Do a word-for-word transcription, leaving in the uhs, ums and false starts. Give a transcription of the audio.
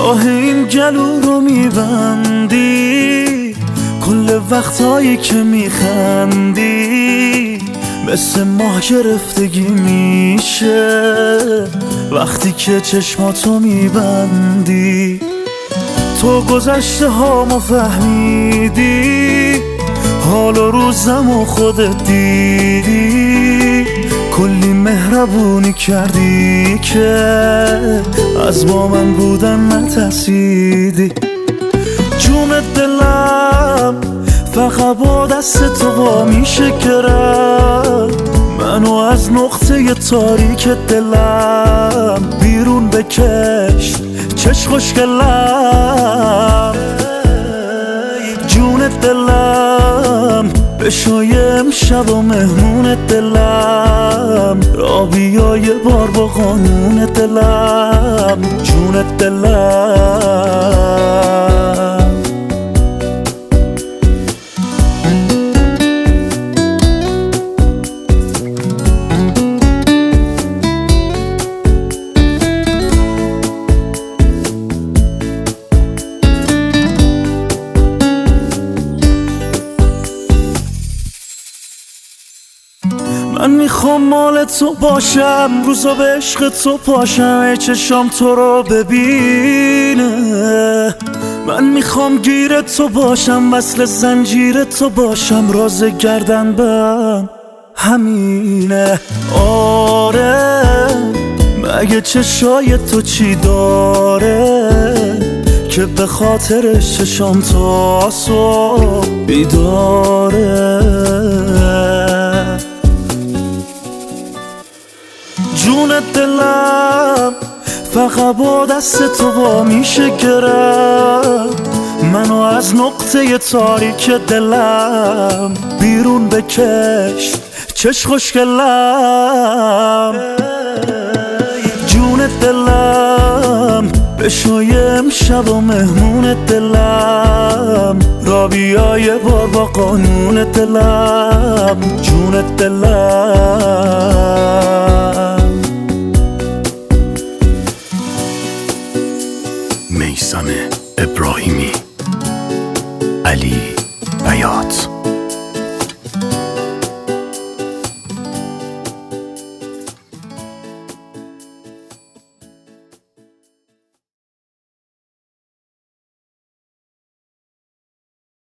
راه این گلو رو میبندی، کل وقتایی که میخندی مثل ماه گرفتگی میشه وقتی که چشماتو میبندی. تو گذشته هامو فهمیدی، حال و روزم و خودت دیدی، کلی مهربونی کردی که از با من بودن نترسیدی. جون دلم فقط با دست تو وا میشه گرفت، منو از نقطه تاریک دلم بیرون بکش چش خوشگلم. جون دلم بشای امشب و مهمون دلم، را بیا یه بار با قانون دلم. جون دلم من میخوام مال تو باشم، روزا به عشق تو پاشم، ای چشام تو رو ببینه. من میخوام گیر تو باشم، وصل زنجیر تو باشم، راز گردن بم همینه. آره مگه چشای تو چی داره که به خاطرش چشام تا صبح بیداره. جون دلم فقط با دست تو وا میشه گرفت، منو از نقطه تاریک دلم بیرون بکش چش خوشگلم. جون دلم بشای امشب و مهمون دلم، را بیا یه بار با قانون دلم. جون دلم میثم ابراهیمی. علی